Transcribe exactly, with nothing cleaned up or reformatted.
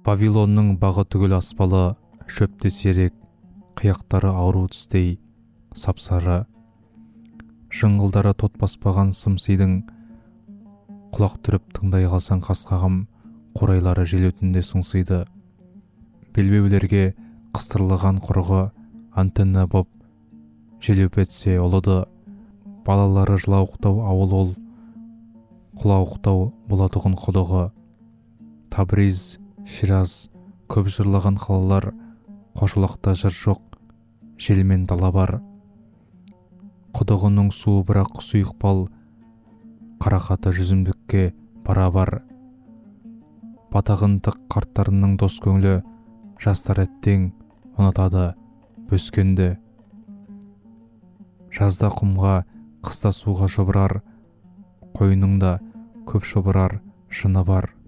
Вавилонның бағы түгіл аспалы, шөпте серек, қияқтары ауру тістей, сапсары. Жыңғылдары тот баспаған сымсидың, құлақ түріп тыңдай қалсаң қасқағым, қорайлары жел өтінде сыңсиды. Белбеулерге қыстырылған құрығы, антенна боп, желеп етсе олыды. Балалары жылауықтау ауыл ол, құлауықтау бұлатұғын құдығы. Табриз, Шираз, көп жырлаған қалалар, қошылықта жыр жоқ, желмен дала бар. Құдығының суы бірақ сұйықпал, қарақаты жүзімдікке бара бар. Батағындық қарттарының дос көңілі, жастар әттең ұнатады бөскенді. Жазда құмға, қыста суға шұбырар, қойныңда көп шұбырар жыны бар.